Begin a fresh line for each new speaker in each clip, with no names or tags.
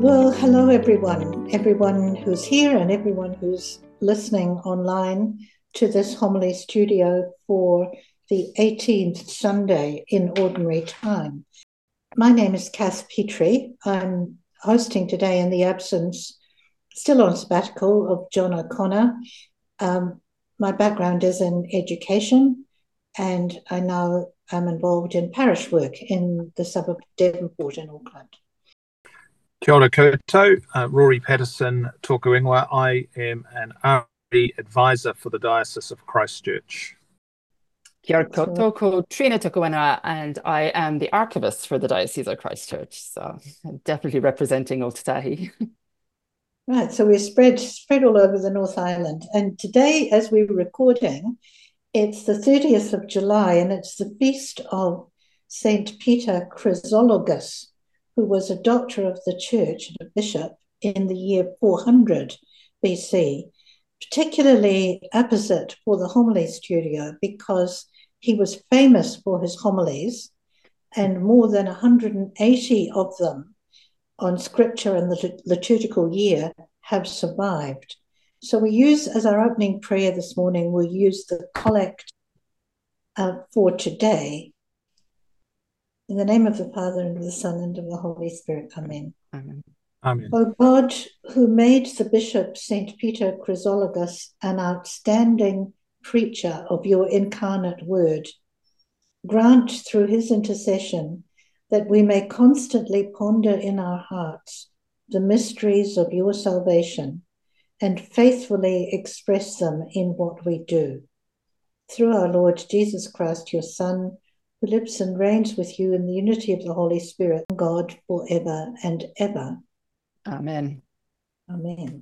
Well, hello everyone who's here and everyone who's listening online to this homily studio for the 18th Sunday in Ordinary Time. My name is Kath Petrie. I'm hosting today in the absence, still on sabbatical, of John O'Connor. My background is in education, and I now am involved in parish work in the suburb of Devonport in Auckland.
Kia ora koutou, Rory Patterson tōku ingoa. I am an RE advisor for the Diocese of Christchurch.
Kia ora koutou, ko Trina Tukuinara, and I am the archivist for the Diocese of Christchurch, so I'm definitely representing Ōtautahi.
Right, so we're spread all over the North Island, and today, as we're recording, it's the 30th of July, and it's the feast of Saint Peter Chrysologus, who was a doctor of the church and a bishop in the year 400 BC, particularly apposite for the homily studio because he was famous for his homilies, and more than 180 of them on scripture and the liturgical year have survived. So we use, as our opening prayer this morning, we'll use the collect for today. In the name of the Father, and of the Son, and of the Holy Spirit. Amen.
Amen.
Amen.
O God, who made the Bishop St. Peter Chrysologus an outstanding preacher of your incarnate word, grant through his intercession that we may constantly ponder in our hearts the mysteries of your salvation and faithfully express them in what we do. Through our Lord Jesus Christ, your Son, who lives and reigns with you in the unity of the Holy Spirit, God, forever and ever.
Amen.
Amen.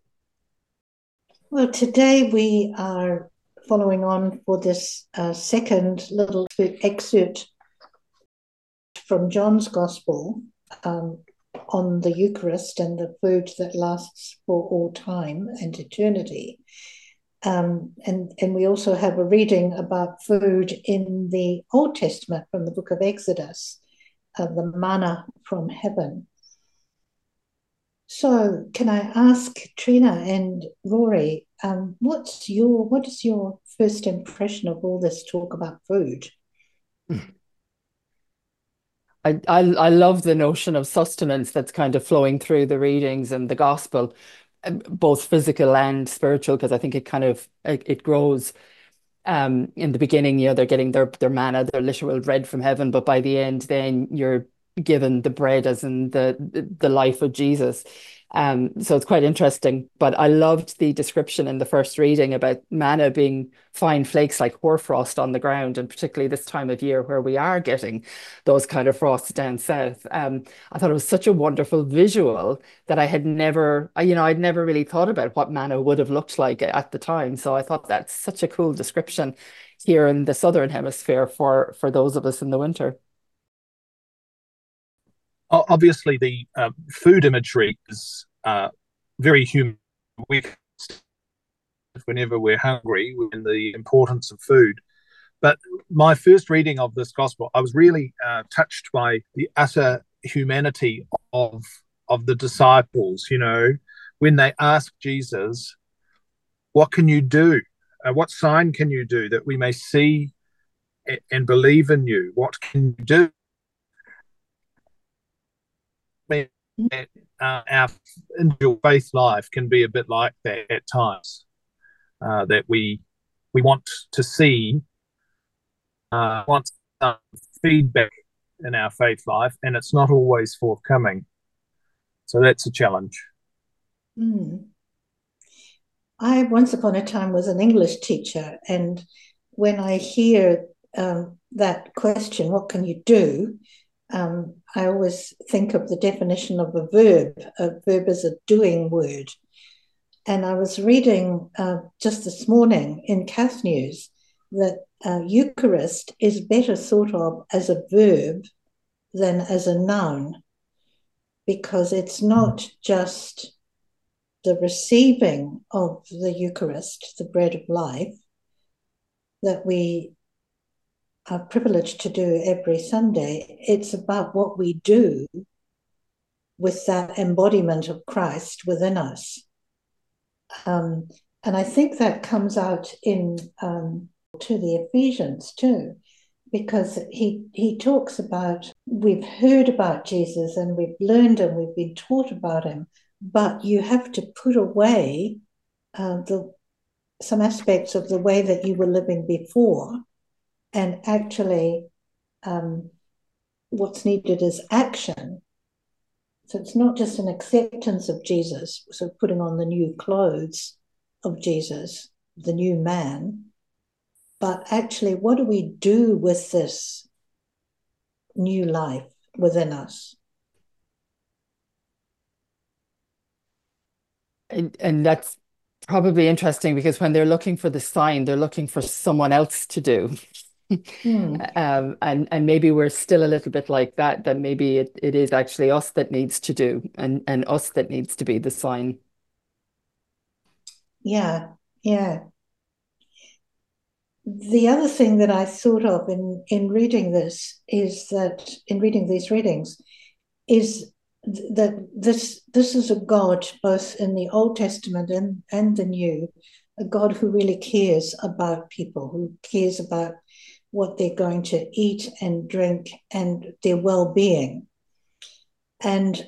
Well, today we are following on for this second little excerpt from John's Gospel on the Eucharist and the food that lasts for all time and eternity. And we also have a reading about food in the Old Testament from the book of Exodus, the manna from heaven. So can I ask Trina and Rory, what is your first impression of all this talk about food?
I love the notion of sustenance that's kind of flowing through the readings and the gospel, both physical and spiritual, because I think it grows. In the beginning, they're getting their manna, their literal bread from heaven, but by the end, then you're given the bread as in the life of Jesus. So it's quite interesting. But I loved the description in the first reading about manna being fine flakes like hoarfrost on the ground, and particularly this time of year where we are getting those kind of frosts down south. I thought it was such a wonderful visual that I'd never really thought about what manna would have looked like at the time. So I thought that's such a cool description here in the Southern Hemisphere for those of us in the winter.
Obviously, the food imagery is very human. Whenever we're hungry, and the importance of food. But my first reading of this gospel, I was really touched by the utter humanity of the disciples. When they asked Jesus, "What can you do? What sign can you do that we may see and believe in you? What can you do?" Our individual faith life can be a bit like that at times, that we want to see, want some feedback in our faith life, and it's not always forthcoming. So that's a challenge.
I once upon a time was an English teacher, and when I hear that question, what can you do? I always think of the definition of a verb. A verb is a doing word. And I was reading just this morning in Cath News that Eucharist is better thought of as a verb than as a noun, because it's not just the receiving of the Eucharist, the bread of life, that we are privileged to do every Sunday. It's about what we do with that embodiment of Christ within us. And I think that comes out in to the Ephesians too, because he talks about, we've heard about Jesus and we've learned and we've been taught about him, but you have to put away some aspects of the way that you were living before, and actually what's needed is action. So it's not just an acceptance of Jesus, so putting on the new clothes of Jesus, the new man, but actually, what do we do with this new life within us?
And that's probably interesting, because when they're looking for the sign, they're looking for someone else to do. And maybe we're still a little bit like that, that maybe it is actually us that needs to do, and us that needs to be the sign.
Yeah. The other thing that I thought of in reading this is that, in reading these readings, is that this is a God, both in the Old Testament and the New, a God who really cares about people, who cares about what they're going to eat and drink and their well-being. And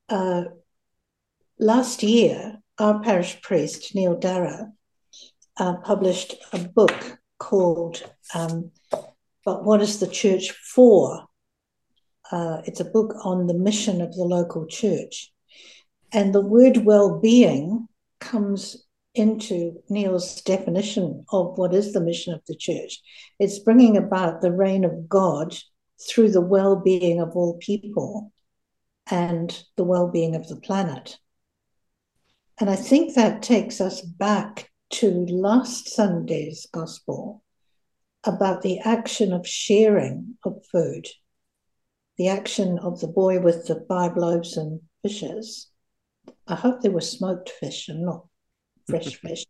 last year, our parish priest, Neil Darragh, published a book called But What is the Church For? It's a book on the mission of the local church. And the word well-being comes into Neil's definition of what is the mission of the church. It's bringing about the reign of God through the well-being of all people and the well-being of the planet. And I think that takes us back to last Sunday's gospel about the action of sharing of food, the action of the boy with the 5 loaves and fishes. I hope they were smoked fish and not fresh fish.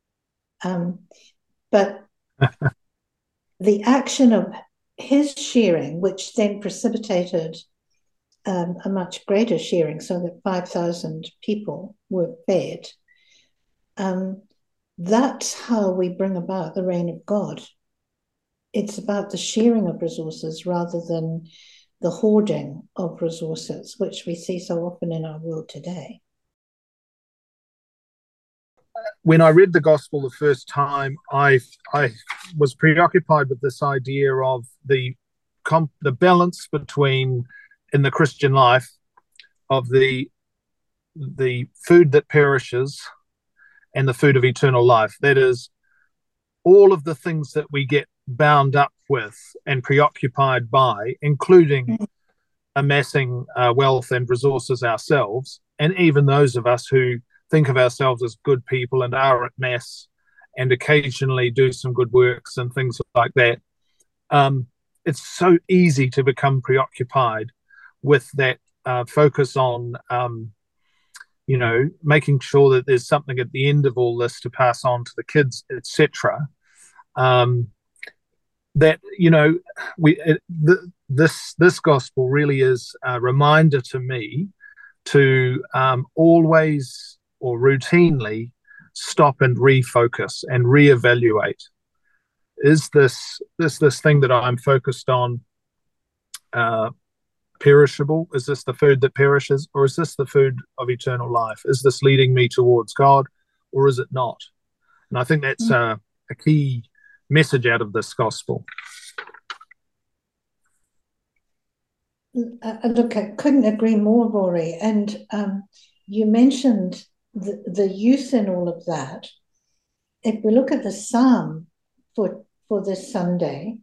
But the action of his sharing, which then precipitated a much greater sharing, so that 5,000 people were fed. That's how we bring about the reign of God. It's about the sharing of resources rather than the hoarding of resources, which we see so often in our world today.
When I read the gospel the first time, I was preoccupied with this idea of the balance between, in the Christian life, of the food that perishes and the food of eternal life. That is, all of the things that we get bound up with and preoccupied by, including amassing wealth and resources ourselves, and even those of us who think of ourselves as good people and are at mass and occasionally do some good works and things like that. It's so easy to become preoccupied with that focus on making sure that there's something at the end of all this to pass on to the kids, etc. This gospel really is a reminder to me to always or routinely stop and refocus and reevaluate. Is this thing that I'm focused on perishable? Is this the food that perishes, or is this the food of eternal life? Is this leading me towards God, or is it not? And I think that's a key message out of this gospel.
Look, I couldn't agree more, Rory. And you mentioned the youth in all of that. If we look at the psalm for this Sunday,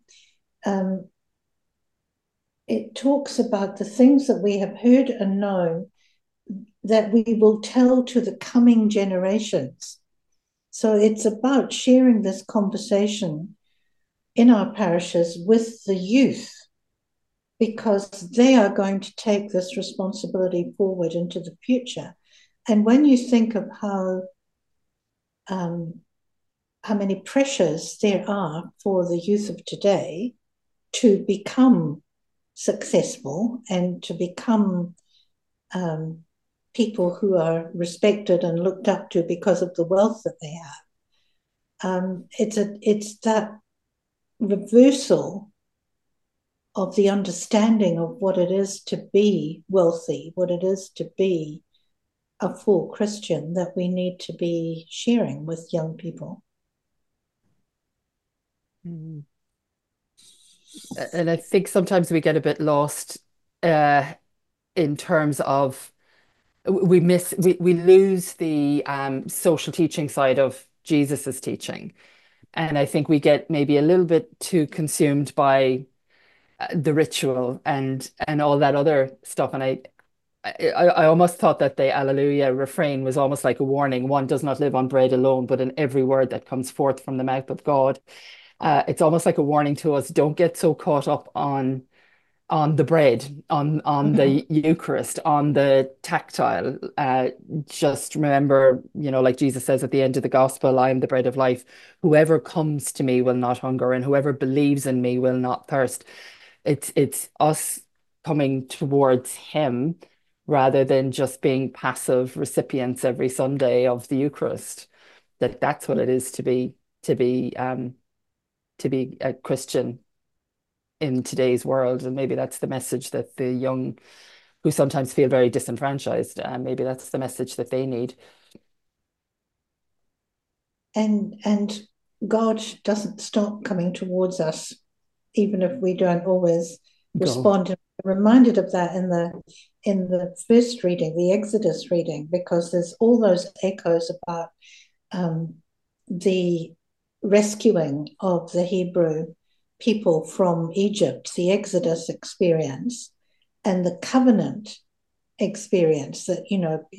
it talks about the things that we have heard and known that we will tell to the coming generations. So it's about sharing this conversation in our parishes with the youth, because they are going to take this responsibility forward into the future. And when you think of how many pressures there are for the youth of today to become successful and to become people who are respected and looked up to because of the wealth that they have. It's that reversal of the understanding of what it is to be wealthy, what it is to be a full Christian, that we need to be sharing with young people.
Mm. And I think sometimes we get a bit lost in terms of we lose the social teaching side of Jesus's teaching. And I think we get maybe a little bit too consumed by the ritual and all that other stuff. And I almost thought that the Alleluia refrain was almost like a warning. One does not live on bread alone, but in every word that comes forth from the mouth of God. It's almost like a warning to us. Don't get so caught up on the bread, on the Eucharist, on the tactile. Just remember, like Jesus says at the end of the gospel, I am the bread of life. Whoever comes to me will not hunger, and whoever believes in me will not thirst. It's us coming towards him rather than just being passive recipients every Sunday of the Eucharist. That's what it is to be a Christian in today's world. And maybe that's the message that the young who sometimes feel very disenfranchised, maybe that's the message that they need.
And God doesn't stop coming towards us, even if we don't always respond. I'm reminded of that in the first reading, the Exodus reading, because there's all those echoes about the rescuing of the Hebrew people from Egypt, the Exodus experience, and the covenant experience that,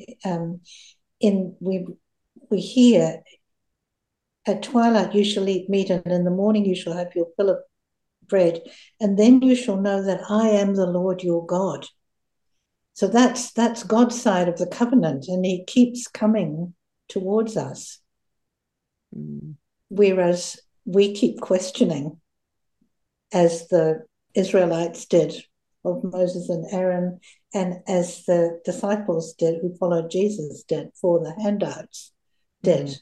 we hear at twilight you shall eat meat, and in the morning you shall have your fill of bread, and then you shall know that I am the Lord your God. So that's God's side of the covenant, and he keeps coming towards us. Whereas we keep questioning, as the Israelites did of Moses and Aaron, and as the disciples did who followed Jesus did for the handouts did.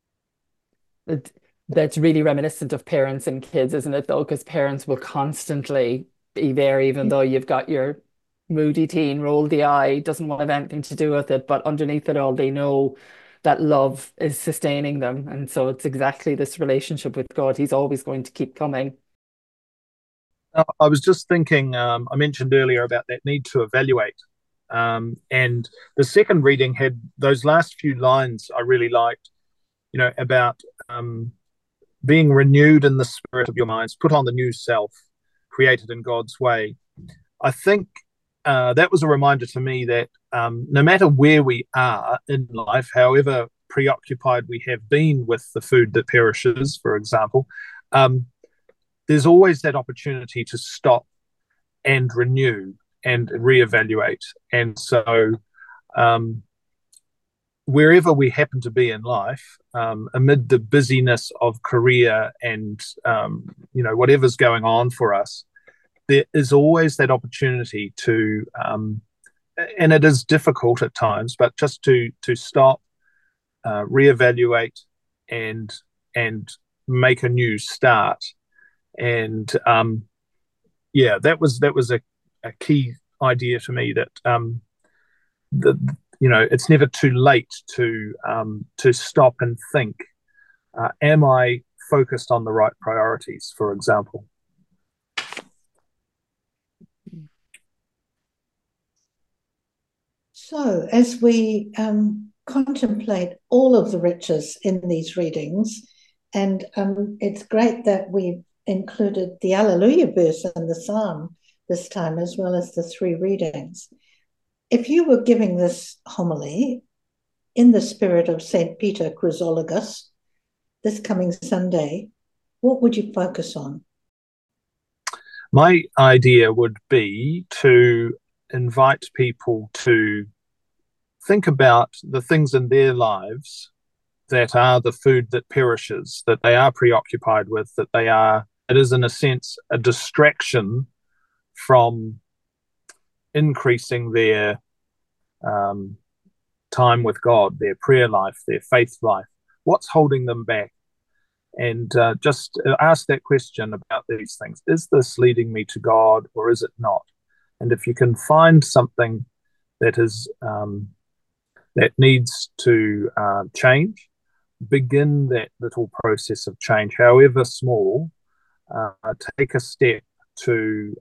That's really reminiscent of parents and kids, isn't it, though? Because parents will constantly be there, even though you've got your moody teen, roll the eye, doesn't want to have anything to do with it. But underneath it all, they know that love is sustaining them. And so it's exactly this relationship with God. He's always going to keep coming.
I was just thinking, I mentioned earlier about that need to evaluate. And the second reading had those last few lines I really liked, about being renewed in the spirit of your minds, put on the new self, created in God's way. I think that was a reminder to me that no matter where we are in life, however preoccupied we have been with the food that perishes, for example, there's always that opportunity to stop and renew and reevaluate. And so wherever we happen to be in life, amid the busyness of career and whatever's going on for us, there is always that opportunity to, and it is difficult at times, but just to stop, reevaluate, and make a new start. And that was a key idea to me, that it's never too late to stop and think, am I focused on the right priorities, for example?
So as we contemplate all of the riches in these readings, and it's great that we've included the Alleluia verse in the Psalm this time, as well as the three readings. If you were giving this homily in the spirit of St. Peter Chrysologus this coming Sunday, what would you focus on?
My idea would be to invite people to think about the things in their lives that are the food that perishes, that they are preoccupied with, it is in a sense a distraction from increasing their time with God, their prayer life, their faith life? What's holding them back? And just ask that question about these things. Is this leading me to God, or is it not? And if you can find something that is that needs to change, begin that little process of change, however small. Take a step to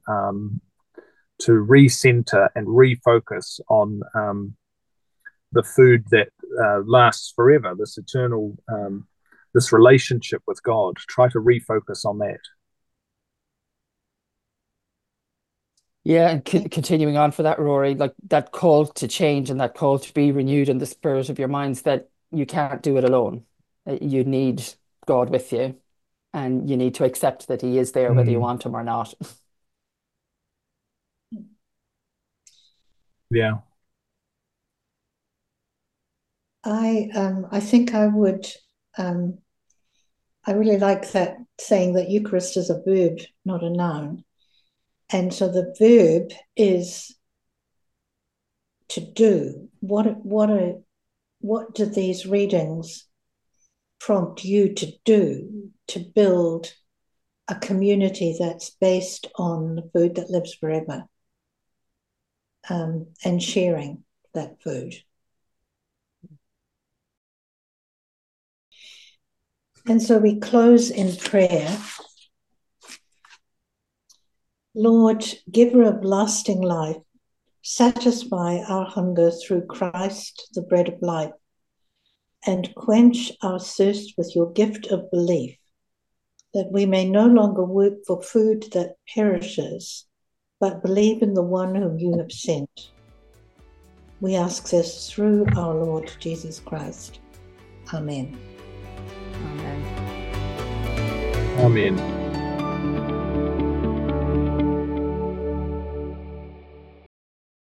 recenter and refocus on the food that lasts forever, this eternal, this relationship with God. Try to refocus on that.
Yeah, and continuing on for that, Rory, like that call to change and that call to be renewed in the spirit of your minds, that you can't do it alone. You need God with you, and you need to accept that He is there, whether you want Him or not.
Yeah.
I think I would. I really like that saying that Eucharist is a verb, not a noun. And so the verb is to do. What do these readings prompt you to do to build a community that's based on the food that lives forever, and sharing that food? And so we close in prayer. Lord, giver of lasting life, satisfy our hunger through Christ, the bread of life, and quench our thirst with your gift of belief, that we may no longer work for food that perishes, but believe in the one whom you have sent. We ask this through our Lord Jesus Christ. Amen.
Amen.
Amen.